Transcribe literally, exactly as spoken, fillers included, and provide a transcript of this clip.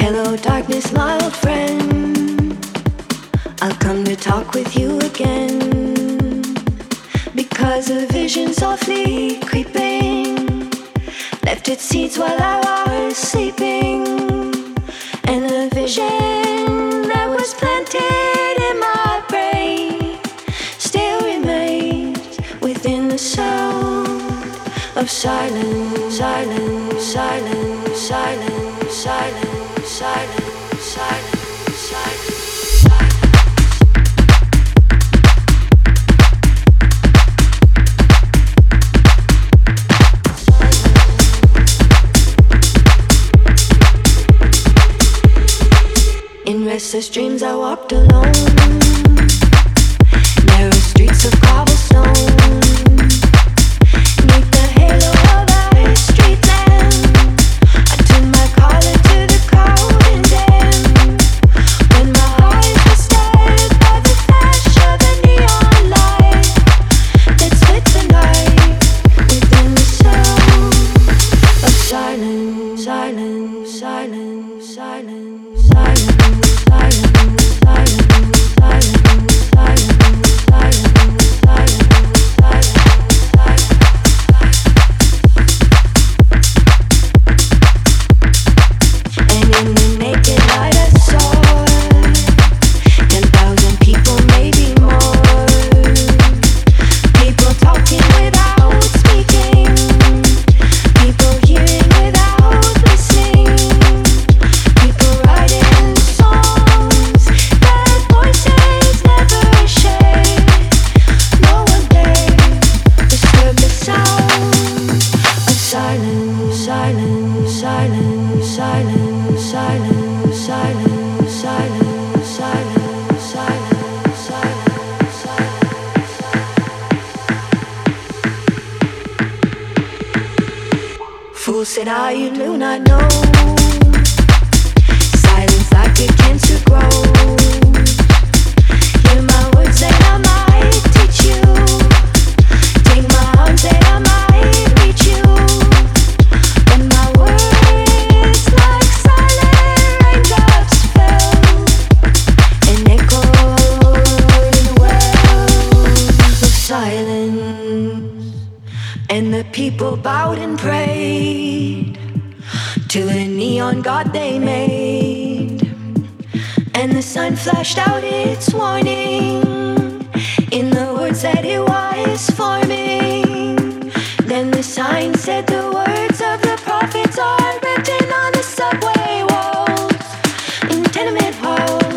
Hello, darkness, my old friend. I'll come to talk with you again. Because a vision softly creeping left its seeds while I was sleeping. And a vision that was planted in my brain still remains within the sound of silence, silence, silence, silence, silence, silence, silence, silence. In restless dreams I walked alone, narrow streets of cobblestone, neath the halo of a street lamp. I turned my collar to the cold and damp. When my eyes were stared by the flash of the neon light that split the night within the sound of silence, silence, silence, silence, silence. Fool said I, you do not know. Silence like a cancer grows. Hear my words that I might teach you. Take my arms that I might reach you. When my words like silent raindrops fell and echoed in the wells of silence. And the people bowed and prayed to the neon god they made. And the sun flashed out its warning in the words that it was forming. Then the sign said the words of the prophets are written on the subway walls, in tenement halls.